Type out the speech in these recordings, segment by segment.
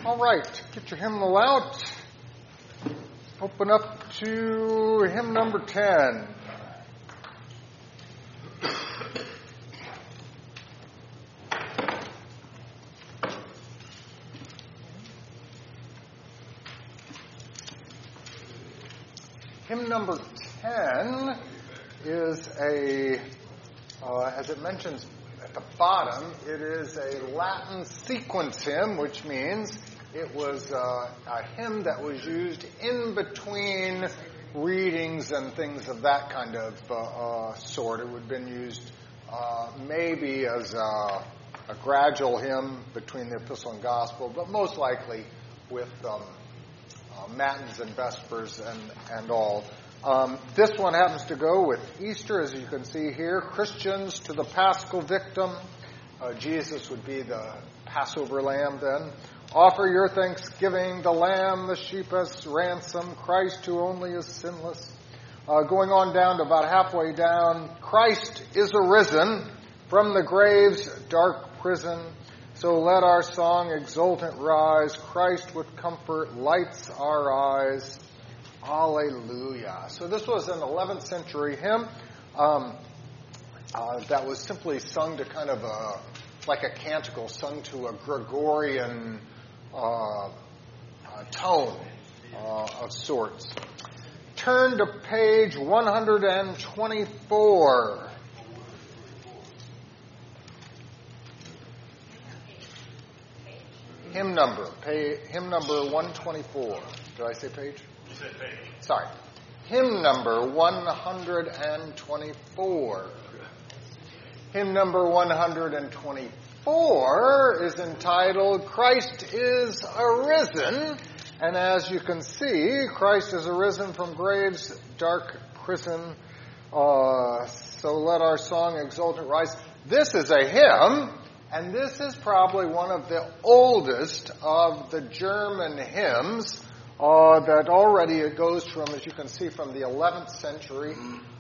All right, get your hymnal out. Open up to hymn number 10. Hymn number 10 is as it mentions at the bottom, it is a Latin sequence hymn, which means it was a hymn that was used in between readings and things of that kind of sort. It would have been used maybe as a gradual hymn between the Epistle and Gospel, but most likely with Matins and Vespers and all. This one happens to go with Easter, as you can see here. Christians to the Paschal victim. Jesus would be the Passover lamb then. Offer your thanksgiving, the lamb, the sheep as ransom, Christ who only is sinless. Going on down to about halfway down, Christ is arisen from the grave's dark prison. So let our song exultant rise. Christ with comfort lights our eyes. Alleluia. So this was an 11th century hymn that was simply sung to kind of like a canticle, sung to a Gregorian tone of sorts. Turn to page 124. Hymn number 124. Did I say page? You said page. Sorry. Hymn number 124. Hymn number 124 is entitled Christ is Arisen. And as you can see, Christ is arisen from grave's dark prison. So let our song exultant rise. This is a hymn, and this is probably one of the oldest of the German hymns that already it goes from, as you can see, from the 11th century.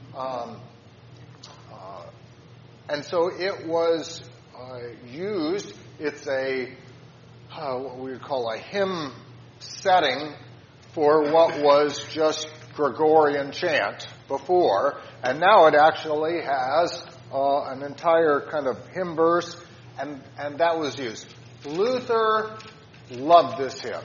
And so it was used. It's what we would call a hymn setting for what was just Gregorian chant before. And now it actually has an entire kind of hymn verse, and that was used. Luther loved this hymn.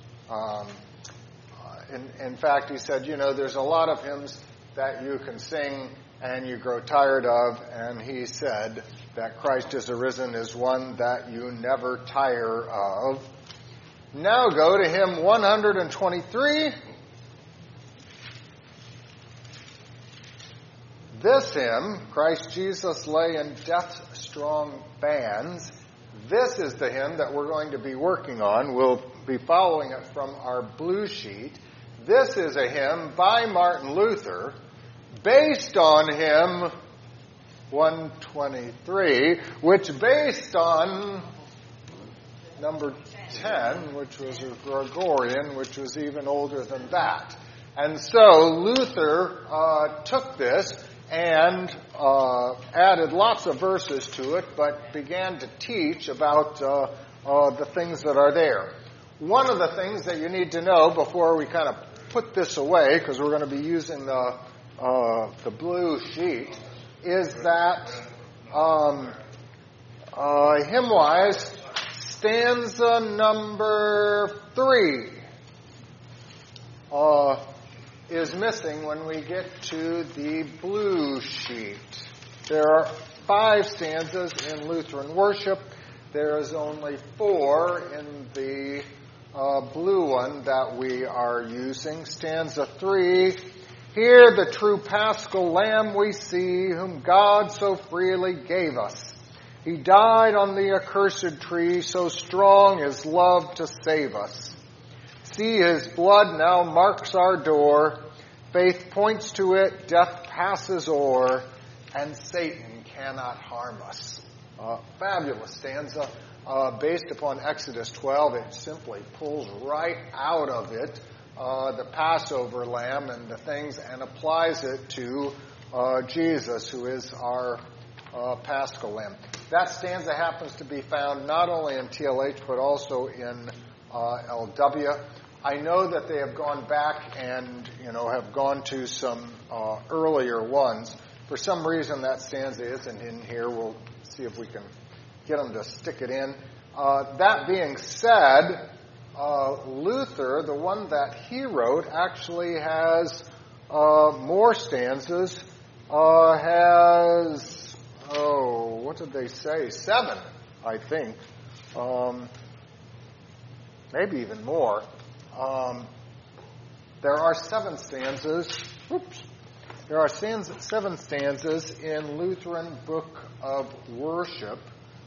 In fact, he said, there's a lot of hymns that you can sing and you grow tired of, and he said that Christ is Arisen is one that you never tire of. Now go to hymn 123. This hymn, Christ Jesus lay in death's strong bands, this is the hymn that we're going to be working on. We'll be following it from our blue sheet. This is a hymn by Martin Luther, based on hymn 123, which based on number 10, which was a Gregorian, which was even older than that. And so Luther took this and added lots of verses to it, but began to teach about the things that are there. One of the things that you need to know before we kind of put this away, because we're going to be using the blue sheet, is that hymn-wise, stanza number 3 is missing when we get to the blue sheet. There are 5 stanzas in Lutheran worship. There is only 4 in the blue one that we are using. Stanza 3, here the true Paschal Lamb we see, whom God so freely gave us. He died on the accursed tree, so strong is love to save us. See, his blood now marks our door. Faith points to it, death passes o'er, and Satan cannot harm us. Fabulous stanza. Based upon Exodus 12, it simply pulls right out of it the Passover lamb and the things, and applies it to Jesus, who is our Paschal lamb. That stanza happens to be found not only in TLH, but also in LW. I know that they have gone back and, have gone to some earlier ones. For some reason, that stanza isn't in here. We'll see if we can get them to stick it in. That being said, Luther, the one that he wrote, actually has more stanzas. Has, what did they say? 7, I think. Maybe even more. There are 7 stanzas. There are 7 stanzas in Lutheran Book of Worship.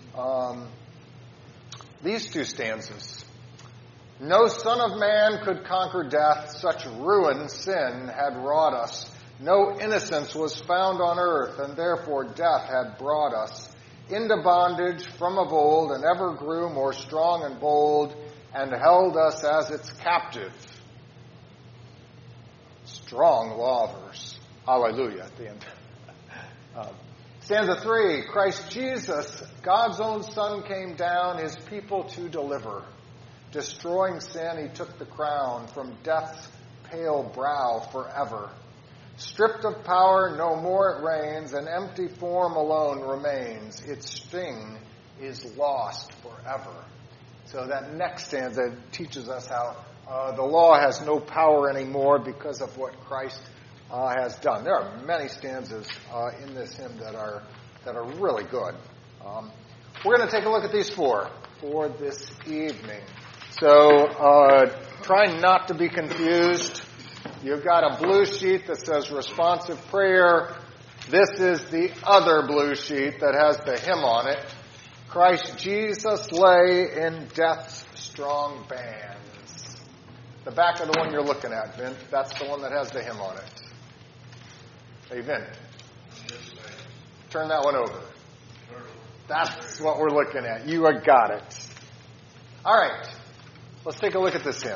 These 2 stanzas. No son of man could conquer death, such ruin sin had wrought us. No innocence was found on earth, and therefore death had brought us into bondage from of old, and ever grew more strong and bold, and held us as its captive. Strong law verse. Hallelujah at the end. Stanza 3, Christ Jesus, God's own Son, came down his people to deliver. Destroying sin, he took the crown from death's pale brow forever. Stripped of power, no more it reigns, an empty form alone remains. Its sting is lost forever. So that next stanza teaches us how the law has no power anymore because of what Christ has done. There are many stanzas in this hymn that are really good. We're going to take a look at these 4 for this evening. So try not to be confused. You've got a blue sheet that says responsive prayer. This is the other blue sheet that has the hymn on it. Christ Jesus lay in death's strong bands. The back of the one you're looking at, Vint, that's the one that has the hymn on it. Hey, Vint. Turn that one over. That's what we're looking at. You have got it. All right. Let's take a look at this hymn.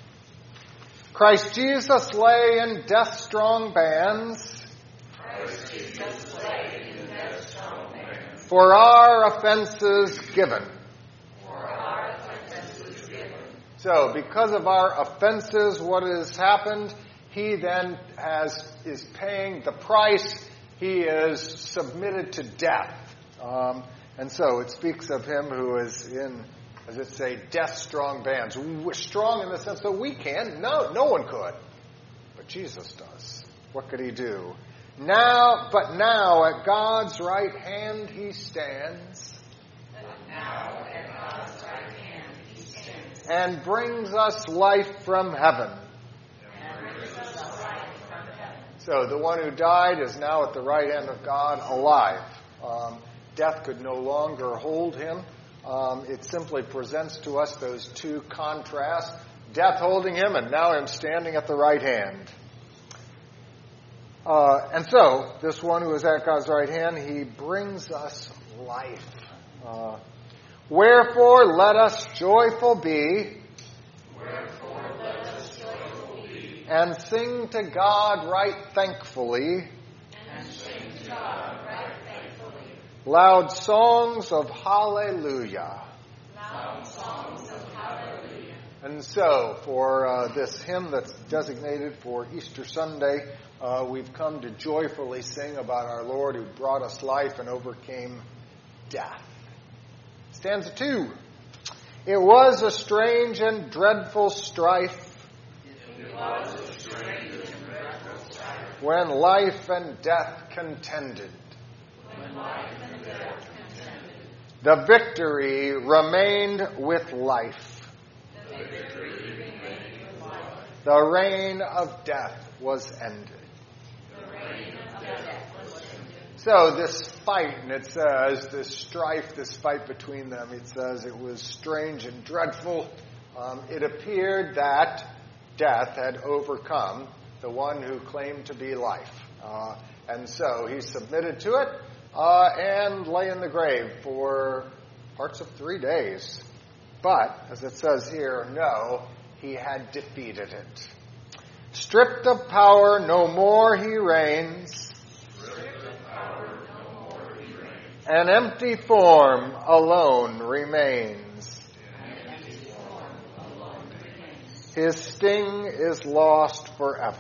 Christ Jesus lay in death's strong bands. Christ Jesus lay in death's strong bands. For our offenses given. For our offenses given. So, because of our offenses, what has happened? He then is paying the price. He is submitted to death. And so it speaks of him who is in, as it say, death's strong bands. We're strong in the sense that we can. No one could. But Jesus does. What could he do? But now at God's right hand he stands. Now at God's right hand he stands. And brings us life from heaven. So the one who died is now at the right hand of God, alive. Death could no longer hold him. It simply presents to us those 2 contrasts. Death holding him and now him standing at the right hand. And so, this one who is at God's right hand, he brings us life. Wherefore let us joyful be. Wherefore let us joyful be. And sing to God right thankfully. And sing to God right thankfully. Loud songs of hallelujah. Loud songs of hallelujah. And so, for this hymn that's designated for Easter Sunday, we've come to joyfully sing about our Lord who brought us life and overcame death. Stanza 2. It was a strange and dreadful strife. It was a strange and dreadful strife. When life and death contended. When life and death contended. The victory remained with life. The victory remained with life. The reign of death was ended. The reign of death was ended. So this fight, and it says, this strife, this fight between them, it says it was strange and dreadful. It appeared that death had overcome the one who claimed to be life. And so he submitted to it and lay in the grave for parts of 3 days. But, as it says here, no, he had defeated it. Stripped of power, no more he reigns. An empty form alone remains. His sting is lost forever.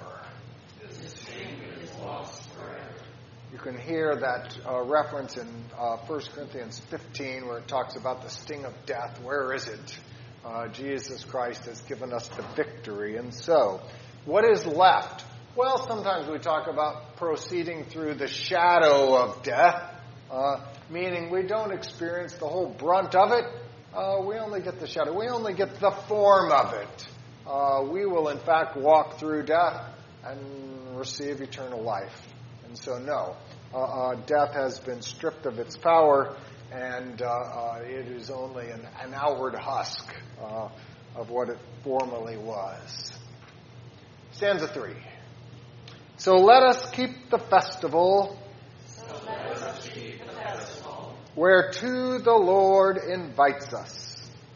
You can hear that reference in 1 Corinthians 15 where it talks about the sting of death. Where is it? Jesus Christ has given us the victory. And so, what is left? Well, sometimes we talk about proceeding through the shadow of death, meaning we don't experience the whole brunt of it. We only get the shadow. We only get the form of it. We will, in fact, walk through death and receive eternal life. And so, no, death has been stripped of its power, and it is only an outward husk of what it formerly was. Stanza 3. So let us keep the festival, whereto the Lord invites us.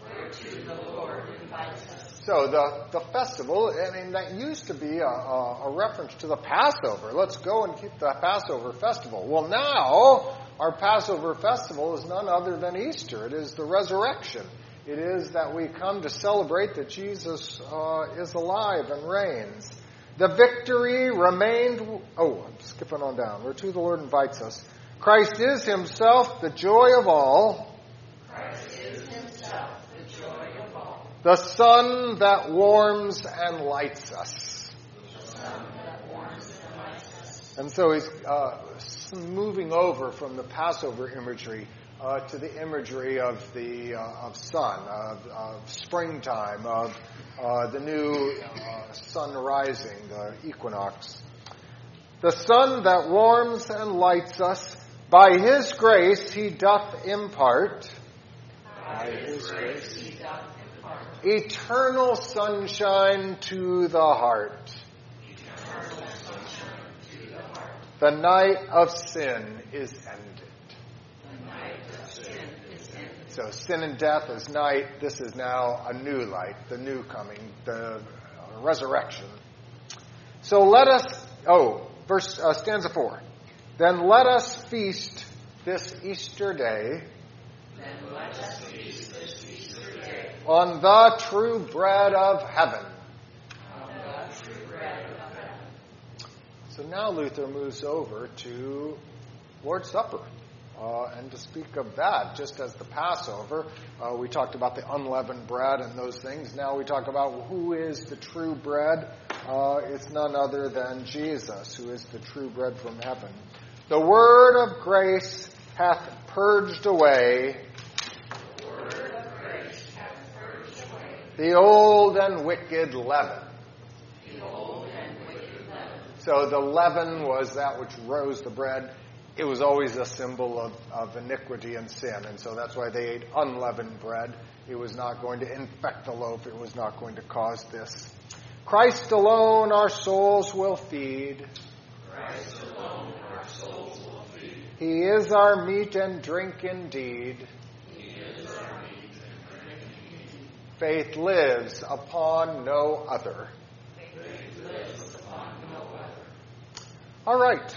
So the festival, I mean, that used to be a reference to the Passover. Let's go and keep the Passover festival. Well, now our Passover festival is none other than Easter. It is the resurrection. It is that we come to celebrate that Jesus is alive and reigns. The victory remained... I'm skipping on down. Whereto the Lord invites us. Christ is himself the joy of all. Christ is himself the joy of all. The sun that warms and lights us. The sun that warms and lights us. And so he's moving over from the Passover imagery to the imagery of the sun, of springtime, of the new sun rising, the equinox. The sun that warms and lights us, by his grace he doth impart. By his grace he doth impart. Eternal sunshine to the heart. Eternal sunshine to the heart. The night of sin is ended. The night of sin is ended. So sin and death is night. This is now a new light, the new coming, the resurrection. So let us, stanza 4. Then let us feast this Easter day. Then let us feast this Easter day. On the true bread of heaven. On the true bread of heaven. So now Luther moves over to Lord's Supper. And to speak of that, just as the Passover, we talked about the unleavened bread and those things. Now we talk about who is the true bread. It's none other than Jesus, who is the true bread from heaven. The word of grace hath purged away. The word of grace hath purged away. The old and wicked leaven. The old and wicked leaven. So the leaven was that which rose the bread. It was always a symbol of iniquity and sin, and so that's why they ate unleavened bread. It was not going to infect the loaf. It was not going to cause this. Christ alone our souls will feed. Christ alone our souls will feed. He is our meat and drink indeed. He is our meat and drink indeed. Faith lives upon no other. Faith lives upon no other. All right.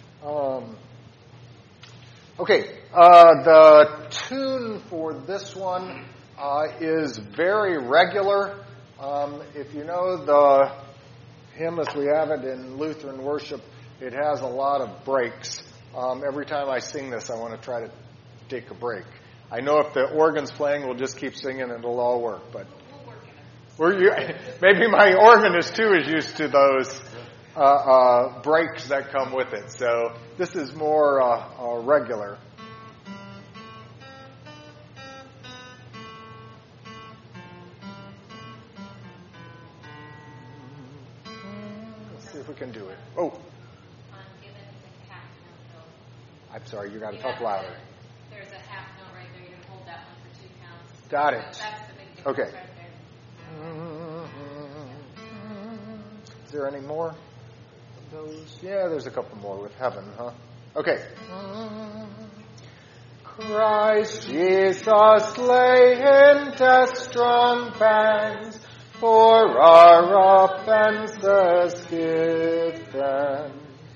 The tune for this one is very regular. If you know the hymn as we have it in Lutheran worship, it has a lot of breaks. Every time I sing this, I want to try to take a break. I know if the organ's playing, we'll just keep singing and it'll all work. But maybe my organist too is used to those breaks that come with it. So this is more regular. Let's see if we can do it. Oh. I'm sorry, you got to talk louder. There's a half note right there. You're going to hold that one for 2 counts. Got it. That's the big difference Okay. right there. Is there any more of those? Yeah, there's a couple more with heaven, huh? Okay. Christ Jesus lay in death's strong pangs, for our offenses given.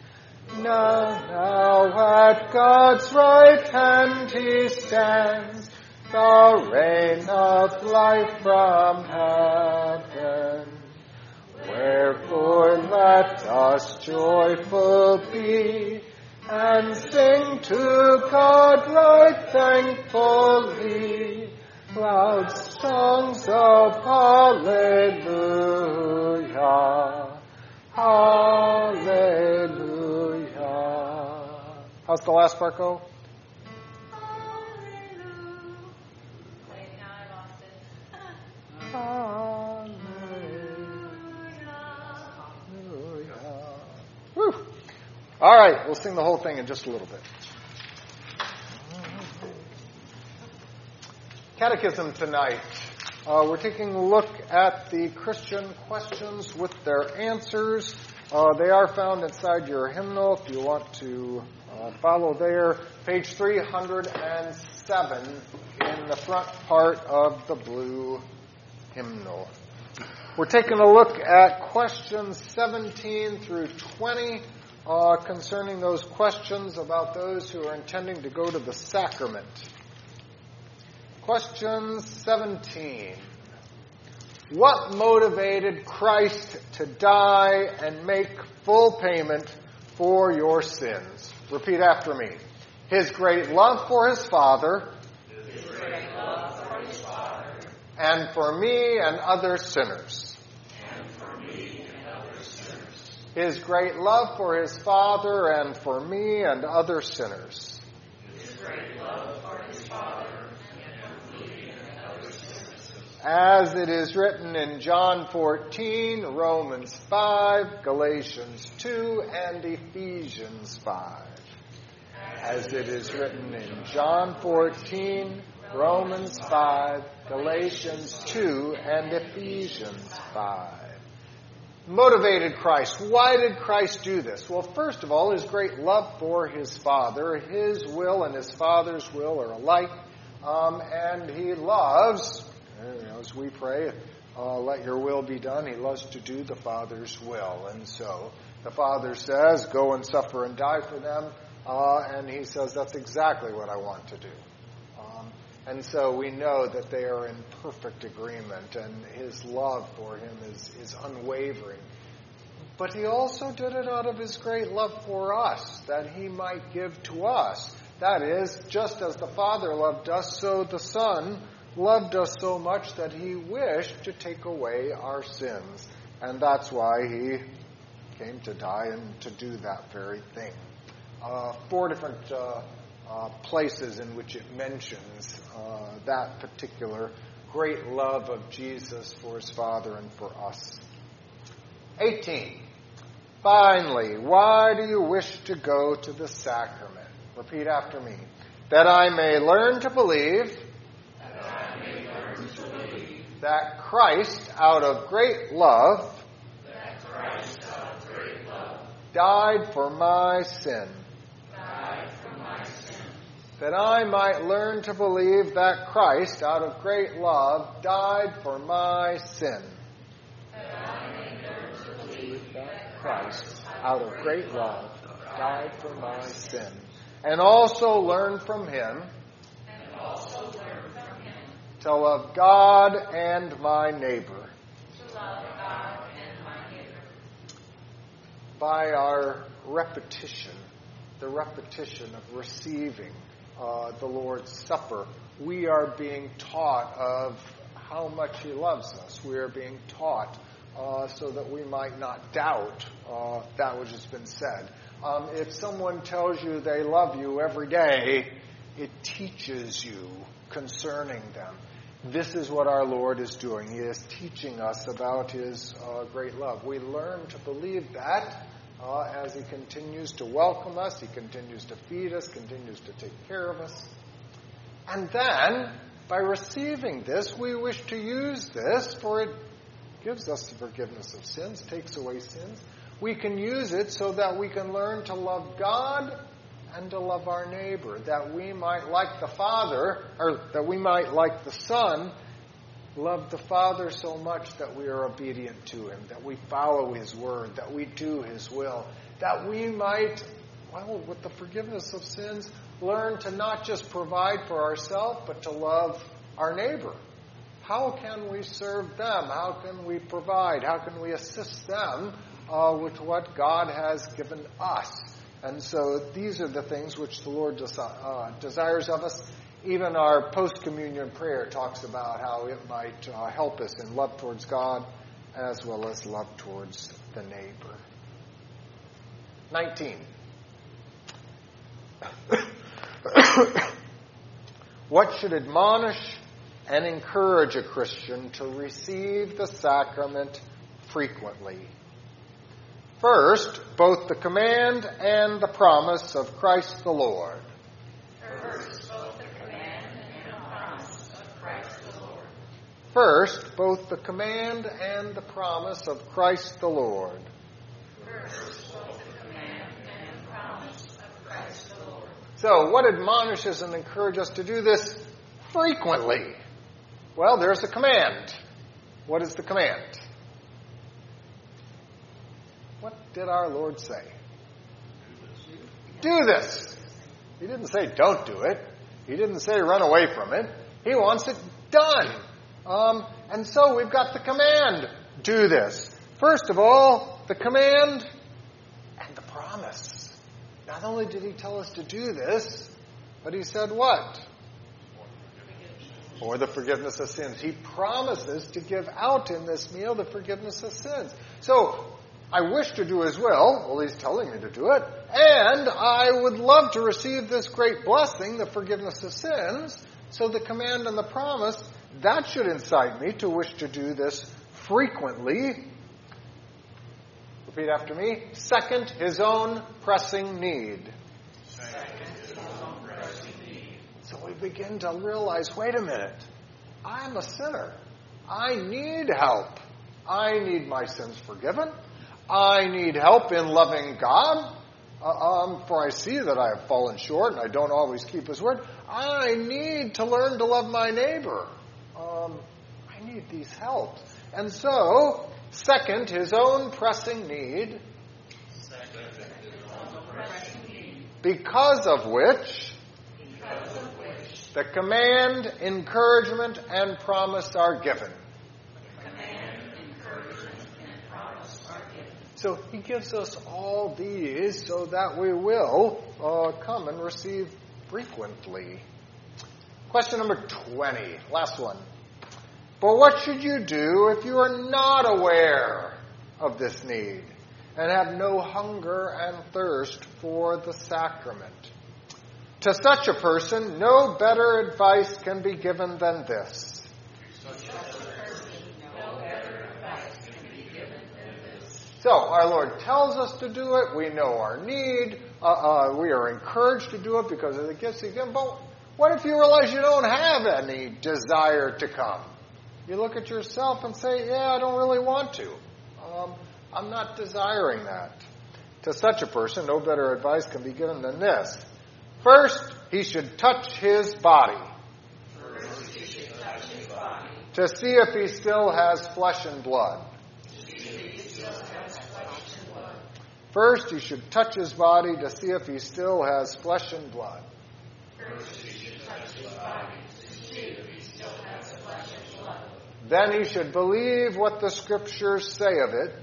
Now at God's right hand he stands, the reign of life from heaven. joyful be, and sing to God right thankfully loud songs of hallelujah, hallelujah. How's the last part go? Wait, now I lost it. Hallelujah. Whew. All right, we'll sing the whole thing in just a little bit. Catechism tonight. We're taking a look at the Christian questions with their answers. They are found inside your hymnal if you want to follow there. Page 307 in the front part of the blue hymnal. We're taking a look at questions 17 through 20 concerning those questions about those who are intending to go to the sacrament. Question 17. What motivated Christ to die and make full payment for your sins? Repeat after me. His great love for his Father. His great love for his Father. And for me and other sinners. And for me and other sinners. His great love for his Father and for me and other sinners. His great love for his Father. As it is written in John 14, Romans 5, Galatians 2, and Ephesians 5. As it is written in John 14, Romans 5, Galatians 2, and Ephesians 5. Motivated Christ. Why did Christ do this? Well, first of all, his great love for his Father. His will and his Father's will are alike. And he loves, as we pray, let your will be done. He loves to do the Father's will. And so the Father says, go and suffer and die for them. And he says, that's exactly what I want to do. And so we know that they are in perfect agreement, and his love for him is unwavering. But he also did it out of his great love for us, that he might give to us. That is, just as the Father loved us, so the Son loved us so much that he wished to take away our sins. And that's why he came to die and to do that very thing. 4 different places in which it mentions that particular great love of Jesus for his Father and for us. 18. Finally, why do you wish to go to the sacrament? Repeat after me. That I may learn to believe that Christ, out of great love, died for my sin. That I might learn to believe that Christ, out of great love, died for my sin. That I may learn to believe that Christ, out of great love, died for my sin. And also learn from him to love God and my neighbor. By our repetition, the repetition of receiving the Lord's Supper, we are being taught of how much he loves us. We are being taught so that we might not doubt that which has been said. If someone tells you they love you every day, it teaches you concerning them. This is what our Lord is doing. He is teaching us about his great love. We learn to believe that as he continues to welcome us, he continues to feed us, continues to take care of us. And then, by receiving this, we wish to use this, for it gives us the forgiveness of sins, takes away sins. We can use it so that we can learn to love God and to love our neighbor, that we might, like the Father, or that we might, like the Son, love the Father so much that we are obedient to him, that we follow his word, that we do his will, that we might, with the forgiveness of sins, learn to not just provide for ourselves, but to love our neighbor. How can we serve them? How can we provide? How can we assist them with what God has given us. And so these are the things which the Lord desires of us. Even our post-communion prayer talks about how it might help us in love towards God as well as love towards the neighbor. 19. What should admonish and encourage a Christian to receive the sacrament frequently? First, both the command and the promise of Christ the Lord. First, both the command and the promise of Christ the Lord. First, both the command and the promise of Christ the Lord. First, both the command and the promise of Christ the Lord. So, what admonishes and encourages us to do this frequently? Well, there's a command. What is the command? What did our Lord say? Do this. He didn't say don't do it. He didn't say run away from it. He wants it done. And so we've got the command. Do this. First of all, the command and the promise. Not only did he tell us to do this, but he said what? For the forgiveness of sins. He promises to give out in this meal the forgiveness of sins. So, I wish to do his will. Well, he's telling me to do it. And I would love to receive this great blessing, the forgiveness of sins. So the command and the promise, that should incite me to wish to do this frequently. Repeat after me. Second, his own pressing need. So we begin to realize, wait a minute. I'm a sinner. I need help. I need my sins forgiven. I need help in loving God, for I see that I have fallen short and I don't always keep his word. I need to learn to love my neighbor. I need these helps. And so, second, his own pressing need, because of which the command, encouragement, and promise are given. So he gives us all these so that we will come and receive frequently. Question number 20, last one. But what should you do if you are not aware of this need and have no hunger and thirst for the sacrament? To such a person, no better advice can be given than this. So, our Lord tells us to do it. We know our need. We are encouraged to do it because of the gifts He gives. But what if you realize you don't have any desire to come? You look at yourself and say, yeah, I don't really want to. I'm not desiring that. To such a person, no better advice can be given than this. First, he should touch his body. To see if he still has flesh and blood. First, he should touch his body to see if he still has flesh and blood. Then he should believe what the Scriptures say of it.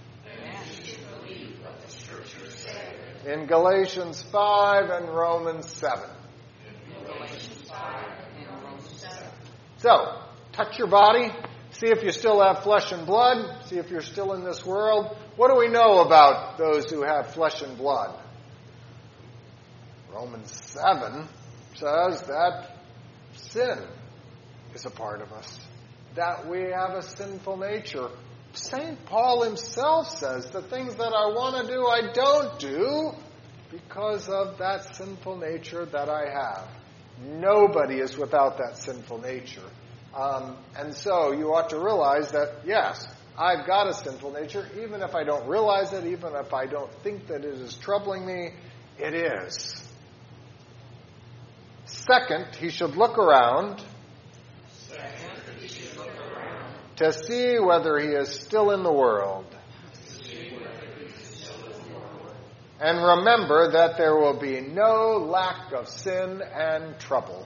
In Galatians 5 and Romans 7. So, touch your body. See if you still have flesh and blood. See if you're still in this world. What do we know about those who have flesh and blood? Romans 7 says that sin is a part of us. That we have a sinful nature. St. Paul himself says the things that I want to do, I don't do because of that sinful nature that I have. Nobody is without that sinful nature. And so you ought to realize that, yes, I've got a sinful nature. Even if I don't realize it, even if I don't think that it is troubling me, it is. Second, he should look around to see whether he is still in the world. And remember that there will be no lack of sin and trouble.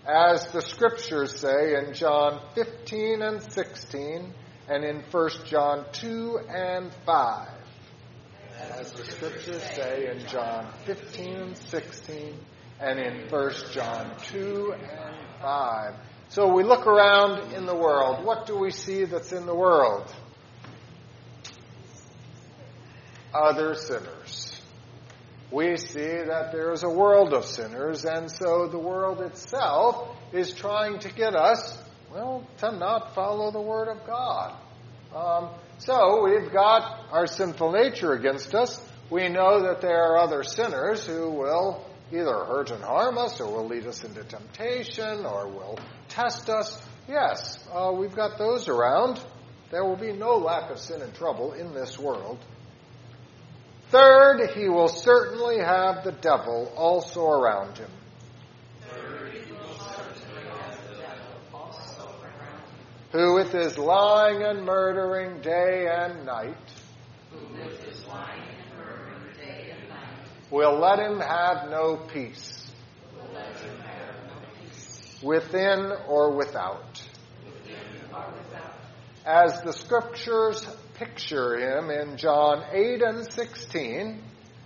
as the Scriptures say in John 15 and 16, and in 1 John 2 and 5. As the Scriptures say in John 15 and 16, and in 1 John 2 and 5. So we look around in the world. What do we see that's in the world? Other sinners. We see that there is a world of sinners, and so the world itself is trying to get us, to not follow the Word of God. So we've got our sinful nature against us. We know that there are other sinners who will either hurt and harm us, or will lead us into temptation, or will test us. Yes, we've got those around. There will be no lack of sin and trouble in this world. Third, he will certainly have the devil also around him. Who with his lying and murdering day and night will let him have no peace, within or without. As the Scriptures picture him in John 8 and 16,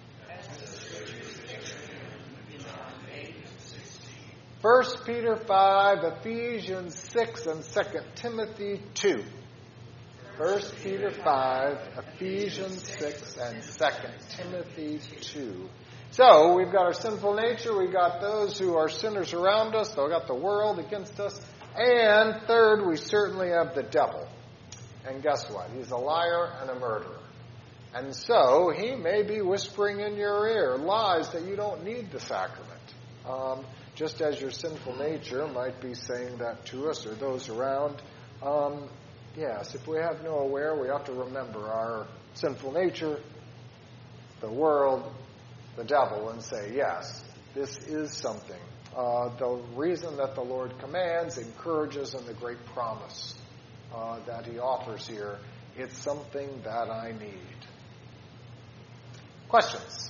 1 Peter 5, Ephesians 6, and 2 Timothy 2. 1 Peter 5, Ephesians 6, and 2 Timothy 2. So, we've got our sinful nature, we've got those who are sinners around us, we've got the world against us, and third, we certainly have the devil. And guess what? He's a liar and a murderer. And so, he may be whispering in your ear lies that you don't need the sacrament. Just as your sinful nature might be saying that to us or those around. Yes, if we have no aware, we have to remember our sinful nature, the world, the devil, and say, yes, this is something. The reason that the Lord commands, encourages, and the great promise that he offers here, it's something that I need. Questions?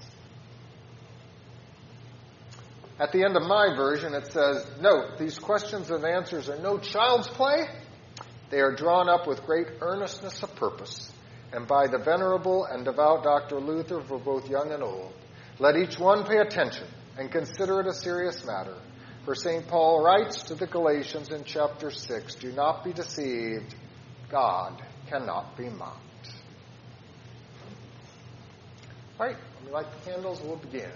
At the end of my version, it says, note, these questions and answers are no child's play. They are drawn up with great earnestness of purpose, and by the venerable and devout Dr. Luther for both young and old. Let each one pay attention and consider it a serious matter. For St. Paul writes to the Galatians in chapter 6, do not be deceived. God cannot be mocked. All right, when we light the candles, we'll begin.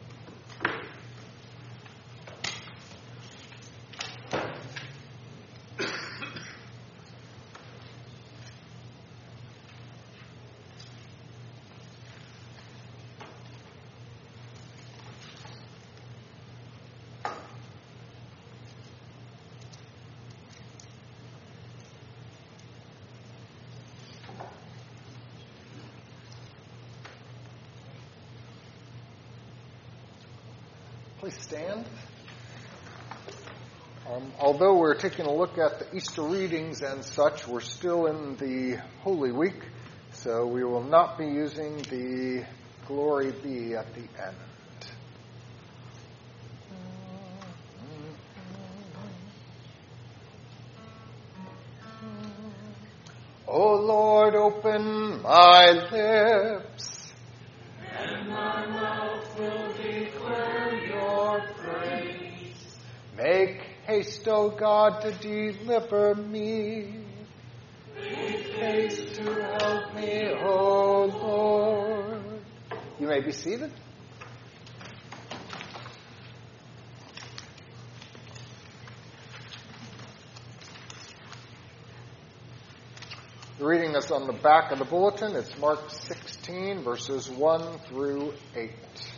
Please stand. Although we're taking a look at the Easter readings and such, we're still in the Holy Week, so we will not be using the Glory Be at the end. O Lord, open my lips, and my mouth will declare your praise. Make haste, O God, to deliver me. Make haste to help me, O Lord. You may be seated. The reading that's on the back of the bulletin, it's Mark 16, verses 1 through 8.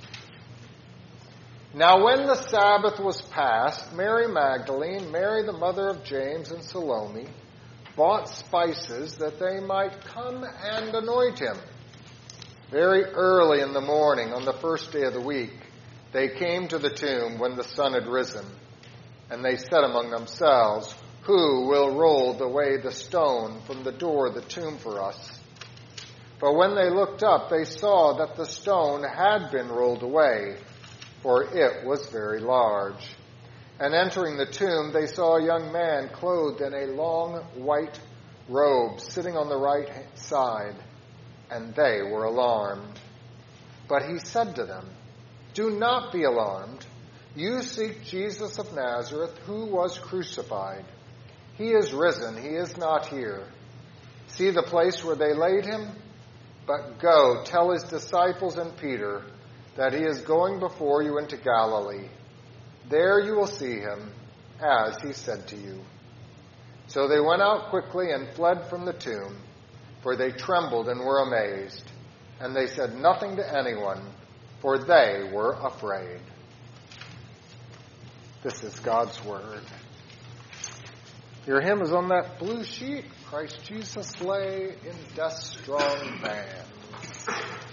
Now when the Sabbath was past, Mary Magdalene, Mary the mother of James, and Salome bought spices that they might come and anoint him. Very early in the morning, on the first day of the week, they came to the tomb when the sun had risen, and they said among themselves, who will roll away the stone from the door of the tomb for us? But when they looked up, they saw that the stone had been rolled away, for it was very large. And entering the tomb, they saw a young man clothed in a long white robe sitting on the right side, and they were alarmed. But he said to them, "Do not be alarmed. You seek Jesus of Nazareth, who was crucified. He is risen. He is not here. See the place where they laid him? But go, tell his disciples and Peter that he is going before you into Galilee. There you will see him, as he said to you." So they went out quickly and fled from the tomb, for they trembled and were amazed. And they said nothing to anyone, for they were afraid. This is God's word. Your hymn is on that blue sheet. Christ Jesus lay in death's strong bands.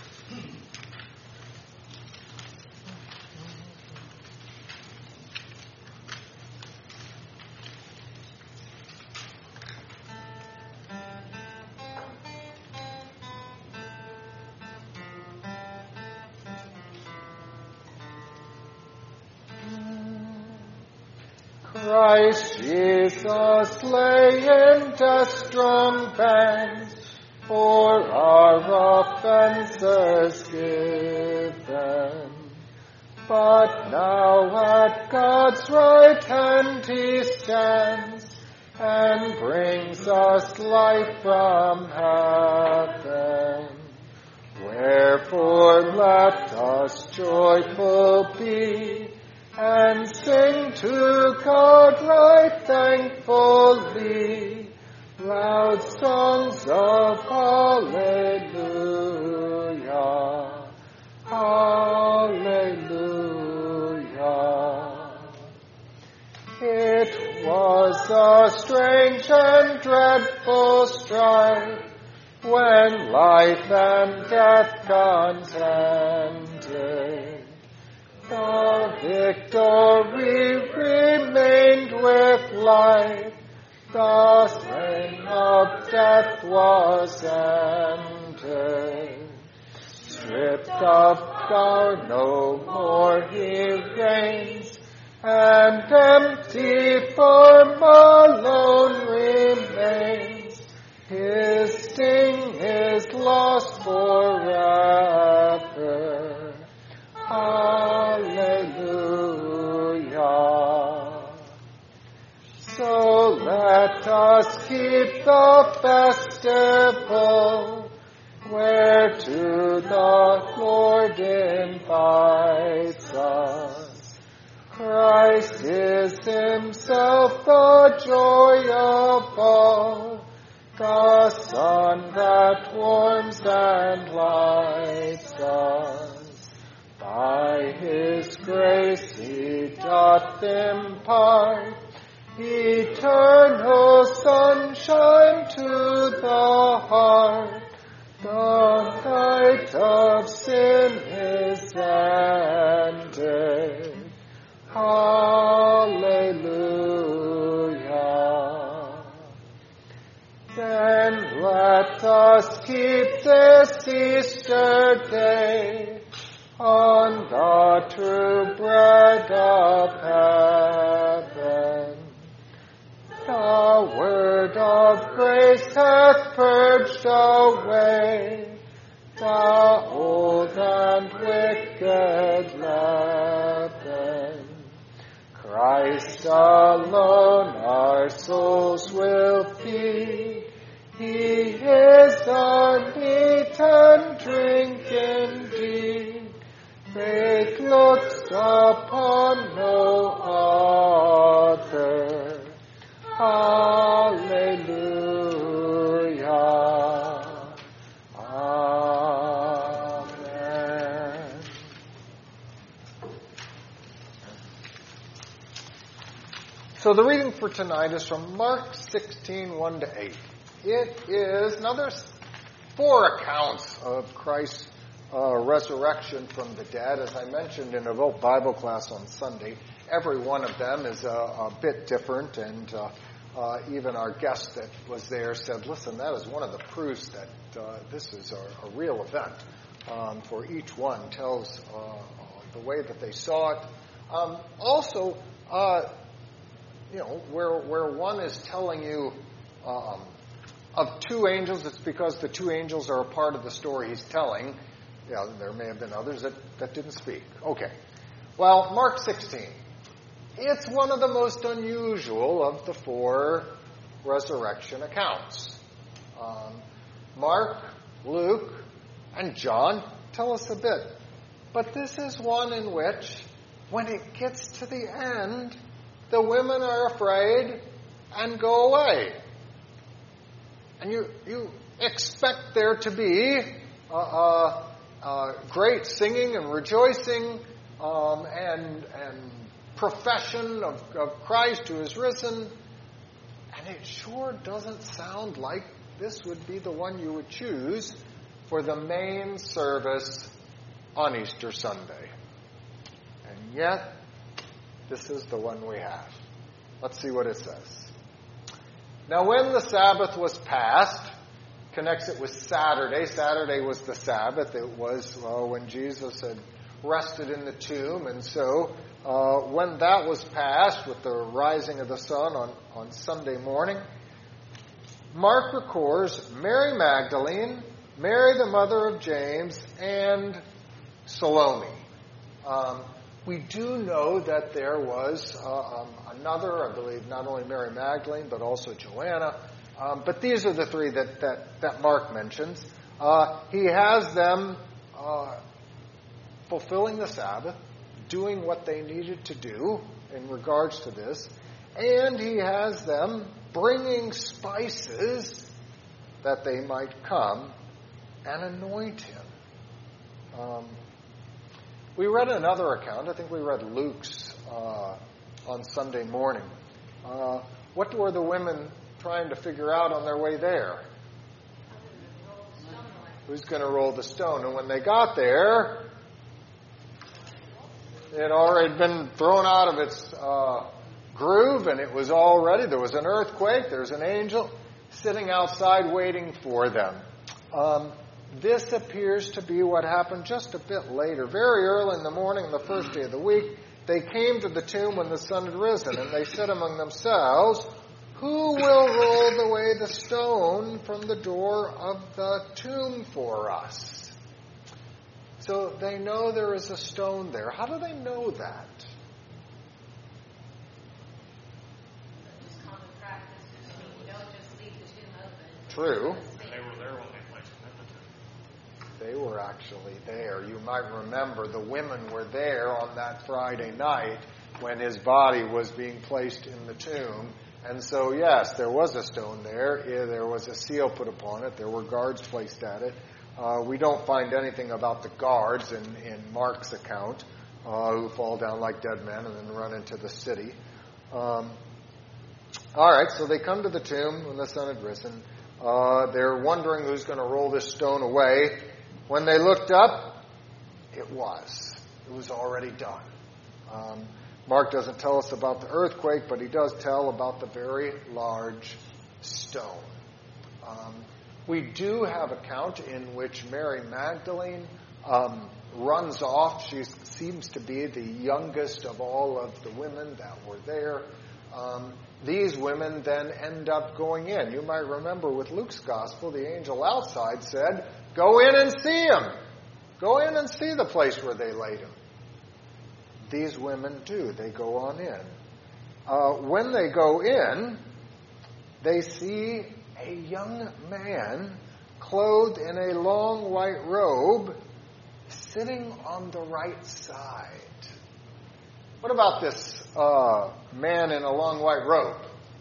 Christ Jesus lay in death's strong bands, for our offenses given. But now at God's right hand he stands, and brings us life from heaven. Wherefore let us joyful be, and sing to God right thankfully, loud songs of Hallelujah, Hallelujah. It was a strange and dreadful strife, when life and death contended. The victory remained with life. The reign of death was ended. Stripped of power, no more he reigns, and empty form alone remains. His sting is lost forever. Hallelujah. So let us keep the festival, whereto the Lord invites us. Christ is himself the joy of all, the sun that warms and lights us. By his grace he doth impart eternal sunshine to the heart. The night of sin is ended. Hallelujah. Then let us keep this Easter day on the true bread of heaven. The word of grace hath purged away the old and wicked leaven. Christ alone our souls will feed. He is our meat and drink indeed. Faith looks upon no other. Hallelujah. Amen. So the reading for tonight is from Mark 16:1-8. It is, now there's 4 accounts of Christ's resurrection from the dead. As I mentioned in a Bible class on Sunday, every one of them is a bit different, and even our guest that was there said, listen, that is one of the proofs that this is a real event. For each one tells the way that they saw it, Also, where one is telling you of two angels, it's because the two angels are a part of the story he's telling. There may have been others that didn't speak. Okay. Well, Mark 16. It's one of the most unusual of the four resurrection accounts. Mark, Luke, and John tell us a bit. But this is one in which, when it gets to the end, the women are afraid and go away. And you expect there to be great singing and rejoicing and profession of Christ who is risen. And it sure doesn't sound like this would be the one you would choose for the main service on Easter Sunday. And yet, this is the one we have. Let's see what it says. Now, when the Sabbath was passed, connects it with Saturday. Saturday was the Sabbath. It was when Jesus had rested in the tomb. And so, when that was passed with the rising of the sun on Sunday morning, Mark records Mary Magdalene, Mary the mother of James, and Salome. We do know that there was another, I believe, not only Mary Magdalene, but also Joanna. But these are the three that Mark mentions. He has them fulfilling the Sabbath, doing what they needed to do in regards to this, and he has them bringing spices that they might come and anoint him. We read another account. I think we read Luke's on Sunday morning. What were the women trying to figure out on their way there? Who's going to roll the stone? And when they got there, it had already been thrown out of its groove, and it was all ready. There was an earthquake. There's an angel sitting outside waiting for them. This appears to be what happened just a bit later. Very early in the morning, the first day of the week, they came to the tomb when the sun had risen, and they said among themselves, "Who will roll away the stone from the door of the tomb for us?" So they know there is a stone there. How do they know that? Just common practice. You don't just leave the tomb open. True. They were there when they placed him in the tomb. They were actually there. You might remember the women were there on that Friday night when his body was being placed in the tomb. And so, yes, there was a stone there. There was a seal put upon it. There were guards placed at it. We don't find anything about the guards in Mark's account who fall down like dead men and then run into the city. All right, so they come to the tomb when the sun had risen. They're wondering who's going to roll this stone away. When they looked up, it was already done. Mark doesn't tell us about the earthquake, but he does tell about the very large stone. We do have an account in which Mary Magdalene runs off. She seems to be the youngest of all of the women that were there. These women then end up going in. You might remember with Luke's gospel, the angel outside said, "Go in and see him. Go in and see the place where they laid him." These women do. They go on in. When they go in, they see a young man clothed in a long white robe sitting on the right side. What about this man in a long white robe?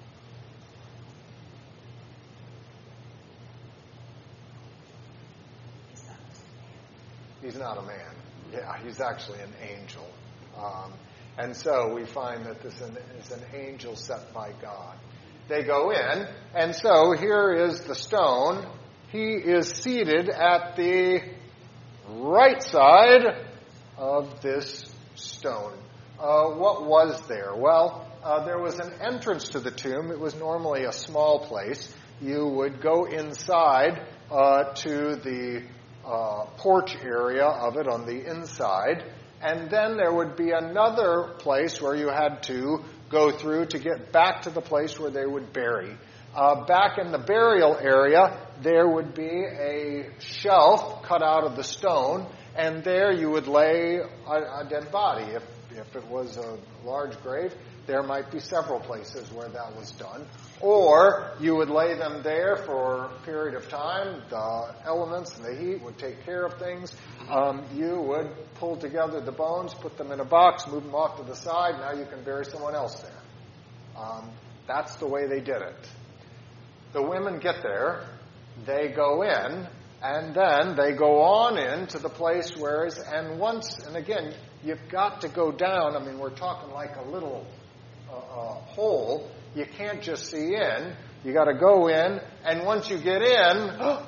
He's not a man. Yeah, he's actually an angel. And so we find that this is an angel sent by God. They go in, and so here is the stone. He is seated at the right side of this stone. What was there? Well, there was an entrance to the tomb. It was normally a small place. You would go inside to the porch area of it on the inside, And then there would be another place where you had to go through to get back to the place where they would bury. Back in the burial area, there would be a shelf cut out of the stone, and there you would lay a dead body. If it was a large grave, there might be several places where that was done. Or you would lay them there for a period of time. The elements and the heat would take care of things. You would pull together the bones, put them in a box, move them off to the side. Now you can bury someone else there. That's the way they did it. The women get there, they go in, and then they go on into the place where and again, you've got to go down. I mean, we're talking like a little hole. You can't just see in. You got to go in, and once you get in,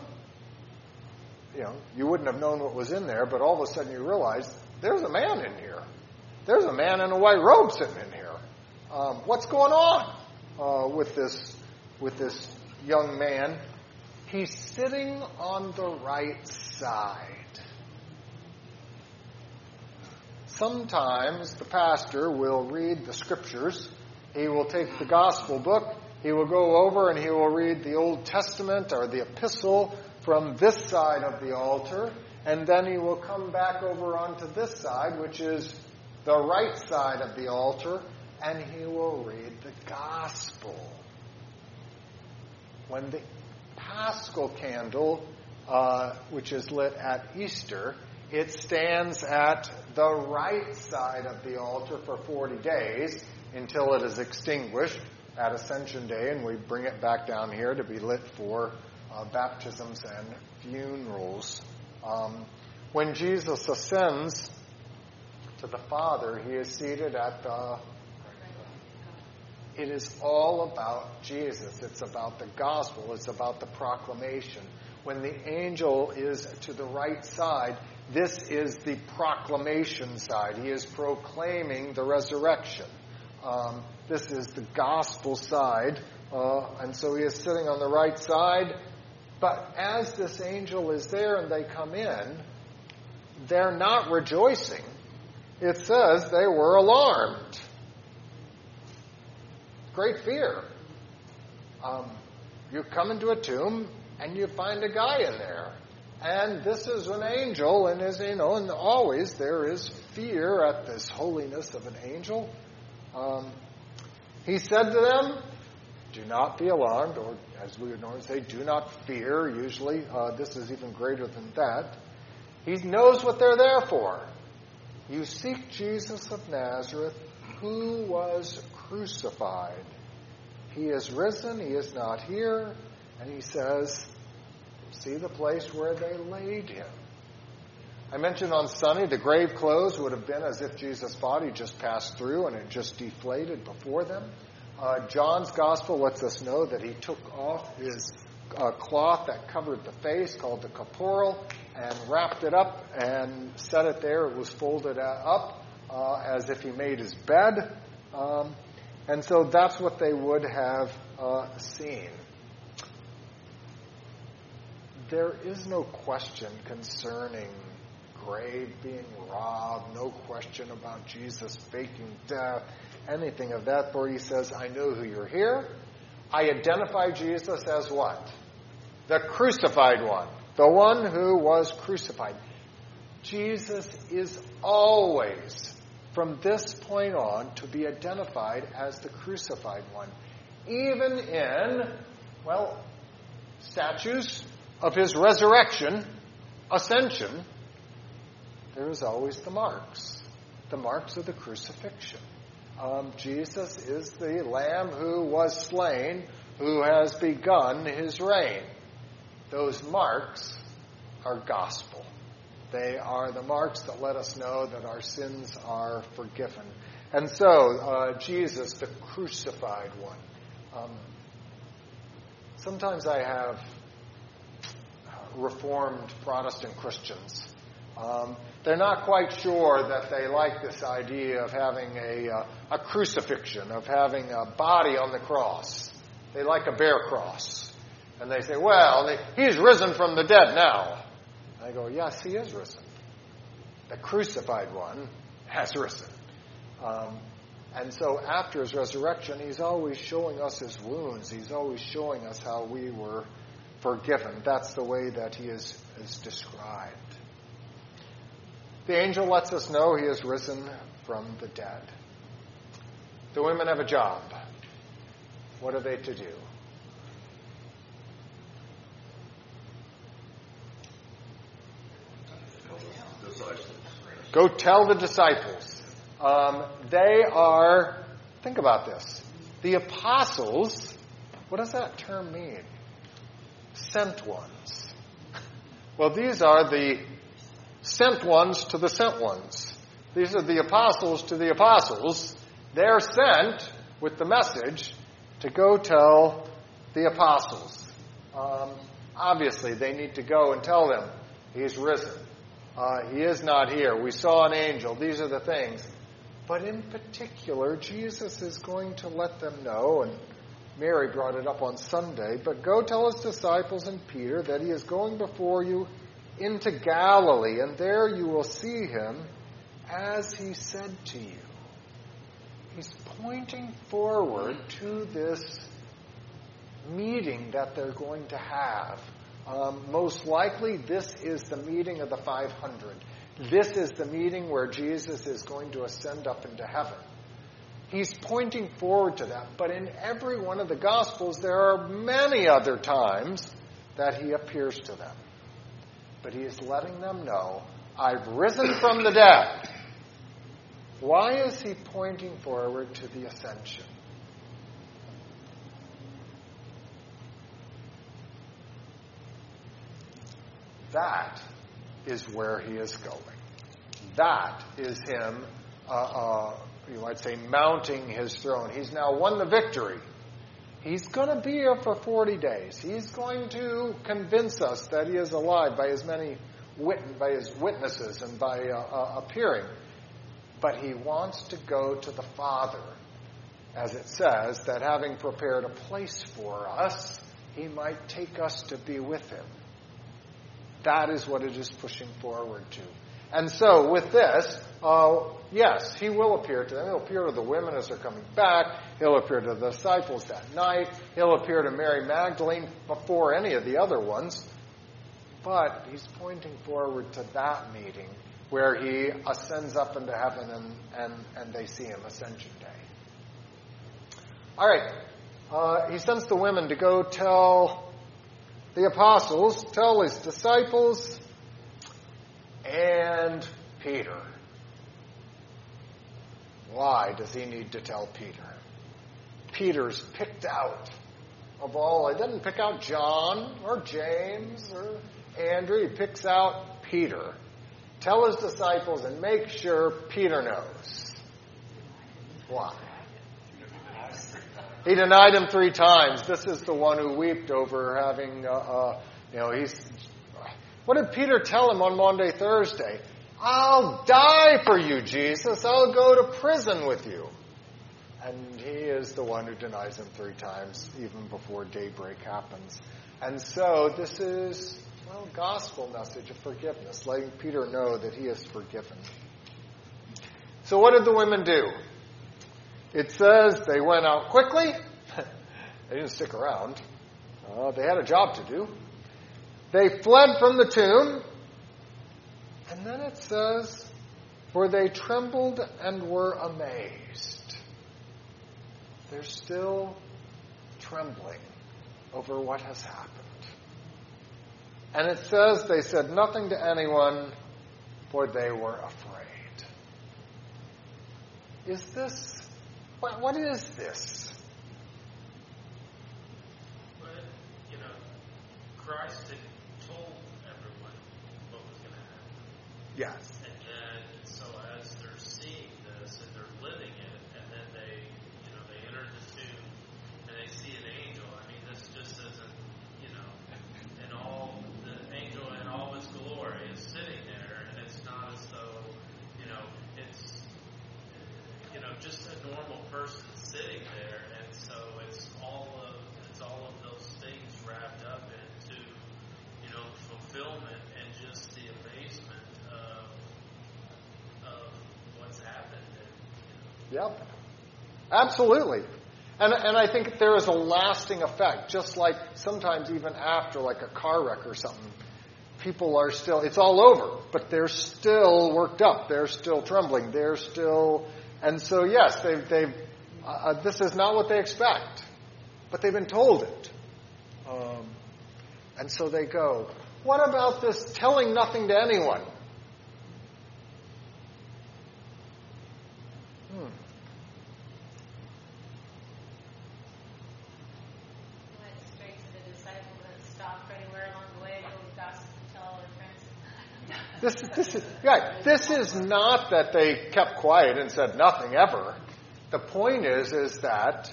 you wouldn't have known what was in there, but all of a sudden you realize there's a man in here. There's a man in a white robe sitting in here. What's going on with this young man? He's sitting on the right side. Sometimes the pastor will read the scriptures. He will take the gospel book. He will go over and he will read the Old Testament or the epistle from this side of the altar. And then he will come back over onto this side, which is the right side of the altar, and he will read the gospel. When the Paschal candle, which is lit at Easter, it stands at the right side of the altar for 40 days until it is extinguished at Ascension Day, and we bring it back down here to be lit for baptisms and funerals. When Jesus ascends to the Father, he is seated at the... It is all about Jesus. It's about the gospel. It's about the proclamation. When the angel is to the right side, this is the proclamation side. He is proclaiming the resurrection. This is the gospel side. And so he is sitting on the right side. But as this angel is there and they come in, they're not rejoicing. It says they were alarmed. Great fear. You come into a tomb and you find a guy in there. And this is an angel, and and always there is fear at this holiness of an angel. He said to them, do not be alarmed, or as we would normally say, do not fear. Usually, this is even greater than that. He knows what they're there for. You seek Jesus of Nazareth, who was crucified. He is risen, he is not here. And he says, see the place where they laid him. I mentioned on Sunday the grave clothes would have been as if Jesus' body just passed through and it just deflated before them. John's gospel lets us know that he took off his cloth that covered the face, called the corporal, and wrapped it up and set it there. It was folded up as if he made his bed. And so that's what they would have seen. There is no question concerning grave being robbed, no question about Jesus faking death, anything of that sort. He says, I know who you're here. I identify Jesus as what? The crucified one. The one who was crucified. Jesus is always, from this point on, to be identified as the crucified one. Even in, statues of his resurrection, ascension, there is always the marks of the crucifixion. Jesus is the Lamb who was slain, who has begun his reign. Those marks are gospel. They are the marks that let us know that our sins are forgiven. And so, Jesus, the crucified one. Sometimes I have Reformed Protestant Christians. They're not quite sure that they like this idea of having a crucifixion, of having a body on the cross. They like a bear cross. And they say, he's risen from the dead now. I go, yes, he is risen. The crucified one has risen. And so after his resurrection, he's always showing us his wounds. He's always showing us how we were forgiven. That's the way that he is described. The angel lets us know he has risen from the dead. The women have a job. What are they to do? Go tell the disciples. They are, think about this, the apostles. What does that term mean? Sent ones. Well, these are the sent ones to the sent ones. These are the apostles to the apostles. They're sent with the message to go tell the apostles. Obviously, they need to go and tell them he's risen. He is not here. We saw an angel. These are the things. But in particular, Jesus is going to let them know, and Mary brought it up on Sunday, but go tell his disciples and Peter that he is going before you into Galilee, and there you will see him as he said to you. He's pointing forward to this meeting that they're going to have. Most likely, this is the meeting of the 500. This is the meeting where Jesus is going to ascend up into heaven. He's pointing forward to that. But in every one of the Gospels, there are many other times that he appears to them. But he is letting them know, I've risen from the dead. Why is he pointing forward to the ascension? That is where he is going. That is him, you might say, mounting his throne. He's now won the victory. He's going to be here for 40 days. He's going to convince us that he is alive by his witnesses and by appearing. But he wants to go to the Father, as it says, that having prepared a place for us, he might take us to be with him. That is what it is pushing forward to. And so with this, yes, he will appear to them. He'll appear to the women as they're coming back. He'll appear to the disciples that night. He'll appear to Mary Magdalene before any of the other ones. But he's pointing forward to that meeting where he ascends up into heaven and they see him, Ascension Day. All right. He sends the women to go tell the apostles, tell his disciples, and Peter. Why does he need to tell Peter? Peter's picked out of all. He doesn't pick out John or James or Andrew. He picks out Peter. Tell his disciples and make sure Peter knows. Why? He denied him 3 times. This is the one who wept over having, what did Peter tell him on Maundy, Thursday? I'll die for you, Jesus. I'll go to prison with you. And he is the one who denies him 3 times, even before daybreak happens. And so this is, gospel message of forgiveness, letting Peter know that he is forgiven. So what did the women do? It says they went out quickly. They didn't stick around. They had a job to do. They fled from the tomb. And then it says, for they trembled and were amazed. They're still trembling over what has happened. And it says they said nothing to anyone, for they were afraid. Is this... What is this? Well, Christ had told everyone what was going to happen. Yes. And then, so as they're seeing this and they're living it, and then they enter the tomb and they see an angel. I mean, this just isn't, and all the angel in all his glory is sitting there, and it's not as though, it's just a normal person sitting there, and so it's all of those things wrapped up into fulfillment and just the amazement of Yep. Absolutely. And I think there is a lasting effect, just like sometimes even after like a car wreck or something, people are still, it's all over, but they're still worked up. They're still trembling. They're still, and so yes, this is not what they expect, but they've been told it. And so they go, what about this telling nothing to anyone? Went straight to the disciples and stopped anywhere along the way, go gossip and tell all their friends. This is not that they kept quiet and said nothing ever. The point is that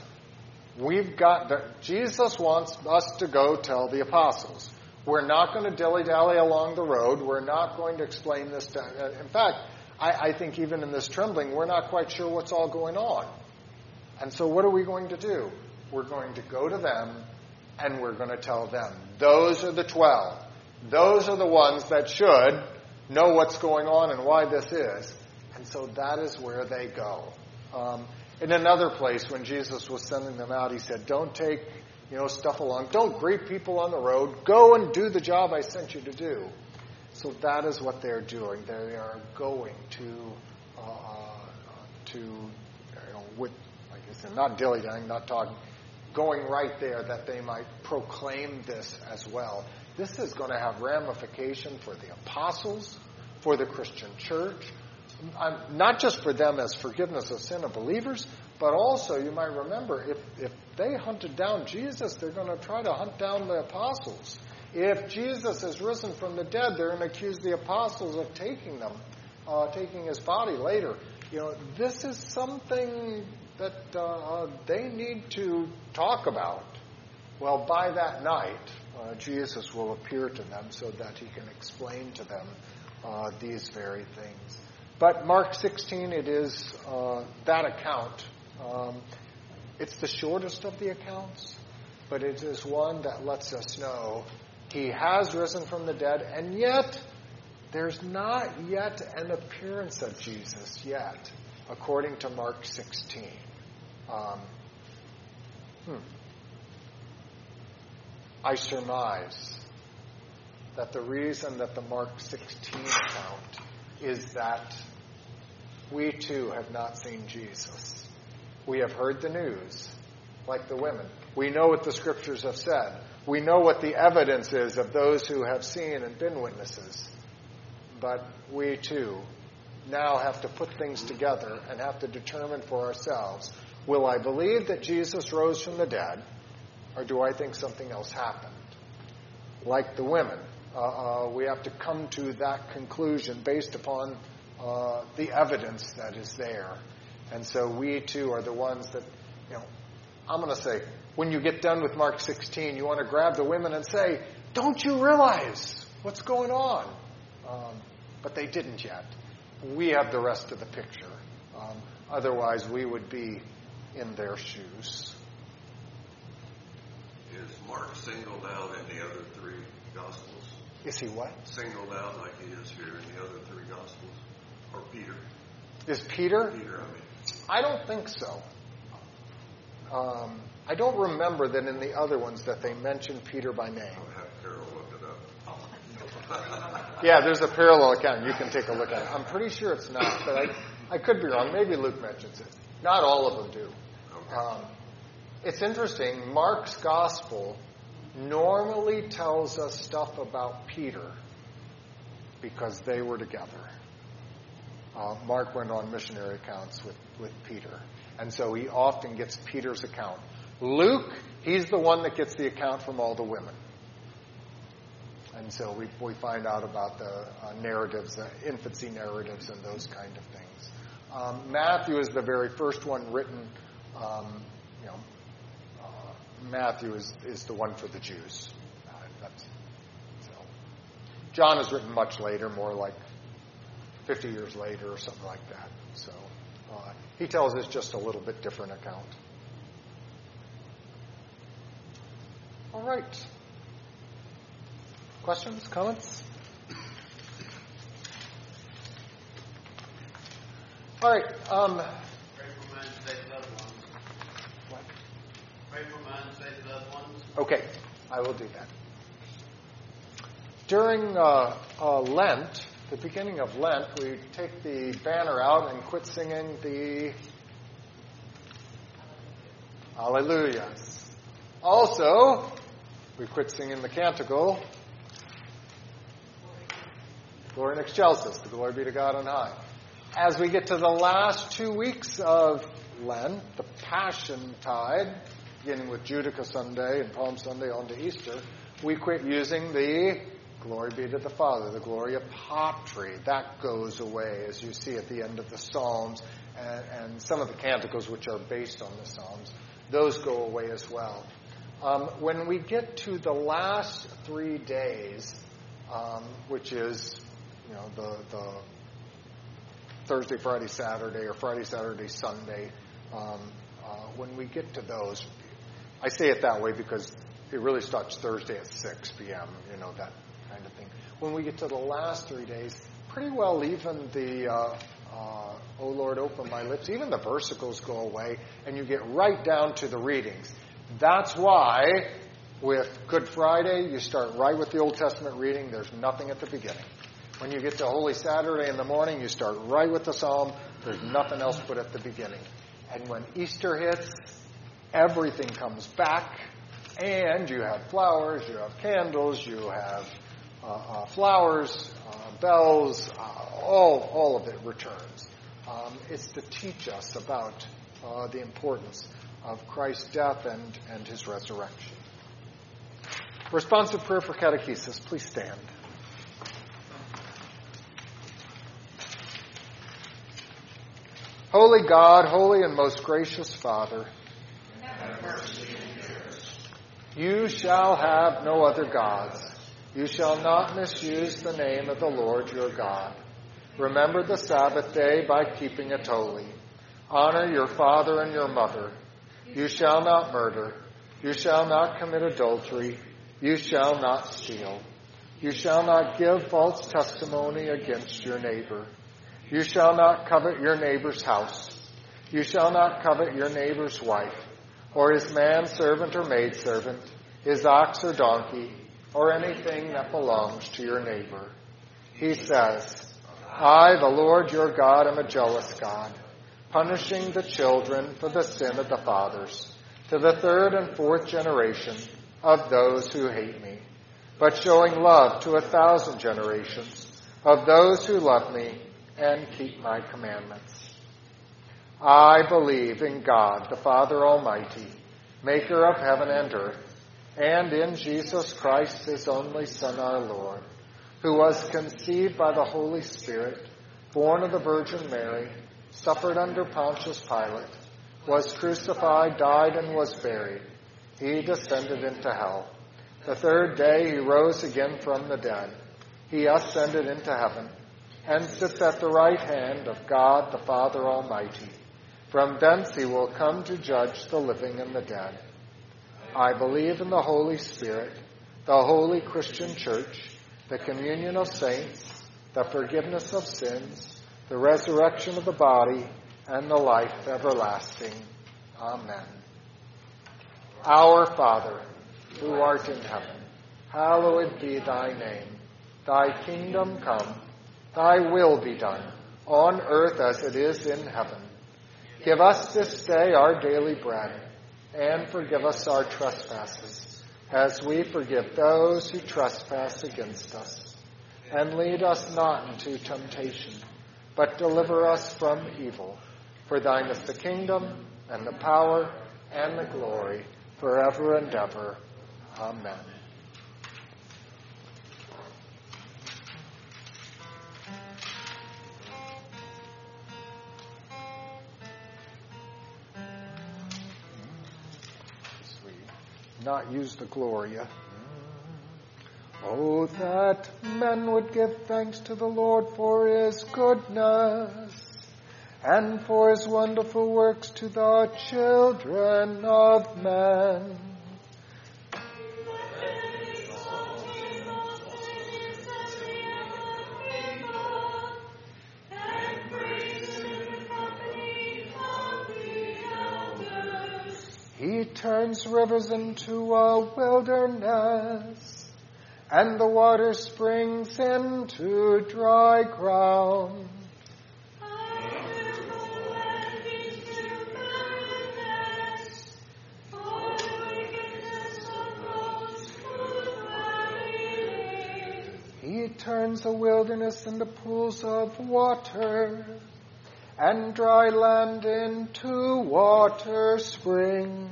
Jesus wants us to go tell the apostles. We're not going to dilly-dally along the road. We're not going to explain this in fact, I think even in this trembling, we're not quite sure what's all going on. And so what are we going to do? We're going to go to them and we're going to tell them. Those are the 12. Those are the ones that should know what's going on and why this is. And so that is where they go. In another place, when Jesus was sending them out, he said, don't take stuff along. Don't greet people on the road. Go and do the job I sent you to do. So that is what they're doing. They are going like I said, not dilly-dallying, not talking, going right there that they might proclaim this as well. This is going to have ramification for the apostles, for the Christian church, not just for them as forgiveness of sin of believers, but also, you might remember, if they hunted down Jesus, they're going to try to hunt down the apostles. If Jesus is risen from the dead, they're going to accuse the apostles of taking his body later. This is something that they need to talk about. Well, by that night, Jesus will appear to them so that he can explain to them these very things. But Mark 16, it is that account. It's the shortest of the accounts, but it is one that lets us know he has risen from the dead, and yet there's not yet an appearance of Jesus yet, according to Mark 16. I surmise that the reason that the Mark 16 account is that we too have not seen Jesus. We have heard the news, like the women. We know what the scriptures have said. We know what the evidence is of those who have seen and been witnesses. But we too now have to put things together and have to determine for ourselves, will I believe that Jesus rose from the dead, or do I think something else happened? Like the women, we have to come to that conclusion based upon the evidence that is there. And so we too are the ones that, I'm going to say, when you get done with Mark 16, you want to grab the women and say, don't you realize what's going on? But they didn't yet. We have the rest of the picture. Otherwise, we would be in their shoes. Is Mark singled out in the other three Gospels? Is he what? Singled out like he is here in the other three Gospels? Or Peter? Is Peter? Peter, I don't think so. I don't remember that in the other ones that they mention Peter by name. I'll have Carol look it up. Yeah, there's a parallel account. You can take a look at it. I'm pretty sure it's not, but I could be wrong. Maybe Luke mentions it. Not all of them do. Okay. It's interesting. Mark's gospel normally tells us stuff about Peter because they were together. Mark went on missionary accounts with Peter. And so he often gets Peter's account. Luke, he's the one that gets the account from all the women. And so we find out about the narratives, the infancy narratives and those kind of things. Matthew is the very first one written. Matthew is the one for the Jews. John is written much later, more like 50 years later or something like that. So he tells us just a little bit different account. All right. Questions, comments? All right. Pray for Okay, I will do that. During Lent, the beginning of Lent, we take the banner out and quit singing the Alleluias. Also, we quit singing the canticle, Gloria in Excelsis, the glory be to God on high. As we get to the last 2 weeks of Lent, the Passion Tide, beginning with Judica Sunday and Palm Sunday on to Easter, we quit using the Glory be to the Father, the Gloria Patri. That goes away, as you see at the end of the Psalms, and some of the canticles which are based on the Psalms. Those go away as well. When we get to the last 3 days, which is, the Thursday, Friday, Saturday, or Friday, Saturday, Sunday, when we get to those, I say it that way because it really starts Thursday at 6 p.m., that kind of thing. When we get to the last 3 days, pretty well even the O Lord, open my lips, even the versicles go away, and you get right down to the readings. That's why with Good Friday, you start right with the Old Testament reading. There's nothing at the beginning. When you get to Holy Saturday in the morning, you start right with the Psalm. There's nothing else but at the beginning. And when Easter hits, everything comes back, and you have flowers, you have candles, you have flowers, bells, all of it returns. It's to teach us about the importance of Christ's death and his resurrection. Responsive prayer for catechesis. Please stand. Holy God, holy and most gracious Father, you shall have no other gods. You shall not misuse the name of the Lord your God. Remember the Sabbath day by keeping it holy. Honor your father and your mother. You shall not murder. You shall not commit adultery. You shall not steal. You shall not give false testimony against your neighbor. You shall not covet your neighbor's house. You shall not covet your neighbor's wife, or his manservant or maidservant, his ox or donkey, or anything that belongs to your neighbor. He says, I, the Lord your God, am a jealous God, punishing the children for the sin of the fathers, to the 3rd and 4th generation of those who hate me, but showing love to 1,000 generations of those who love me and keep my commandments. I believe in God, the Father Almighty, maker of heaven and earth, and in Jesus Christ, his only Son, our Lord, who was conceived by the Holy Spirit, born of the Virgin Mary, suffered under Pontius Pilate, was crucified, died, and was buried. He descended into hell. The 3rd day he rose again from the dead. He ascended into heaven, and sits at the right hand of God the Father Almighty. From thence he will come to judge the living and the dead. I believe in the Holy Spirit, the holy Christian Church, the communion of saints, the forgiveness of sins, the resurrection of the body, and the life everlasting. Amen. Our Father, who art in heaven, hallowed be thy name. Thy kingdom come. Thy will be done, on earth as it is in heaven. Give us this day our daily bread, and forgive us our trespasses, as we forgive those who trespass against us. And lead us not into temptation, but deliver us from evil. For thine is the kingdom, and the power, and the glory, forever and ever. Amen. Not use the Gloria. Oh, that men would give thanks to the Lord for his goodness and for his wonderful works to the children of men. He turns rivers into a wilderness, and the water springs into dry ground. He turns the wilderness into pools of water, and dry land into water springs.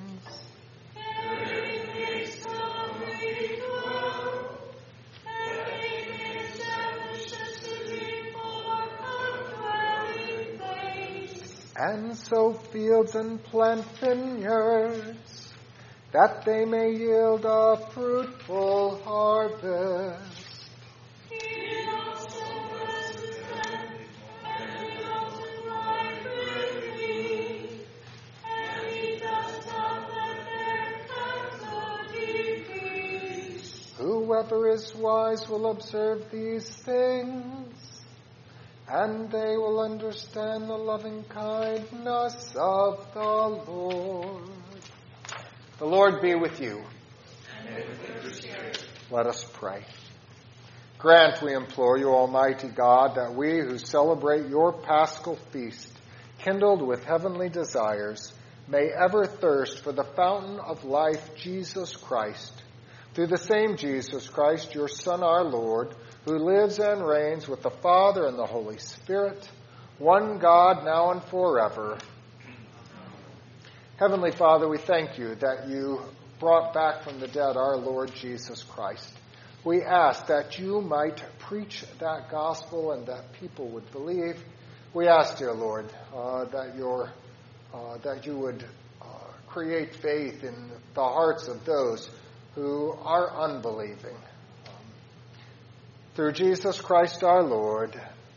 And sow fields and plant vineyards, that they may yield a fruitful harvest. Whoever is wise will observe these things, and they will understand the loving kindness of the Lord. The Lord be with you. And with your spirit. Let us pray. Grant, we implore you, Almighty God, that we who celebrate your Paschal feast, kindled with heavenly desires, may ever thirst for the fountain of life, Jesus Christ. Through the same Jesus Christ, your Son, our Lord, who lives and reigns with the Father and the Holy Spirit, one God, now and forever. Heavenly Father, we thank you that you brought back from the dead our Lord Jesus Christ. We ask that you might preach that gospel and that people would believe. We ask, dear Lord, that you would create faith in the hearts of those who are unbelieving. Through Jesus Christ our Lord.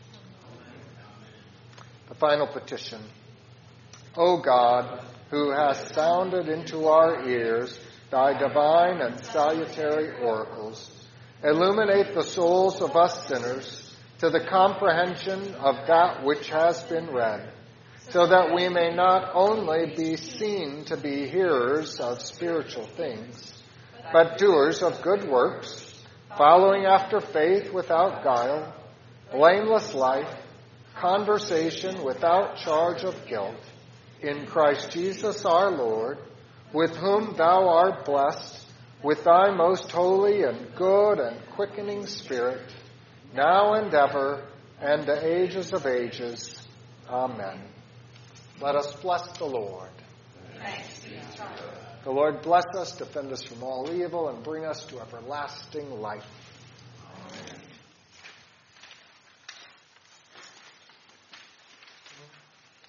The final petition. O God, who hast sounded into our ears thy divine and salutary oracles, illuminate the souls of us sinners to the comprehension of that which has been read, so that we may not only be seen to be hearers of spiritual things, but doers of good works, following after faith without guile, blameless life, conversation without charge of guilt, in Christ Jesus our Lord, with whom thou art blessed, with thy most holy and good and quickening Spirit, now and ever, and the ages of ages. Amen. Let us bless the Lord. Thanks be to God. The Lord bless us, defend us from all evil, and bring us to everlasting life. Amen.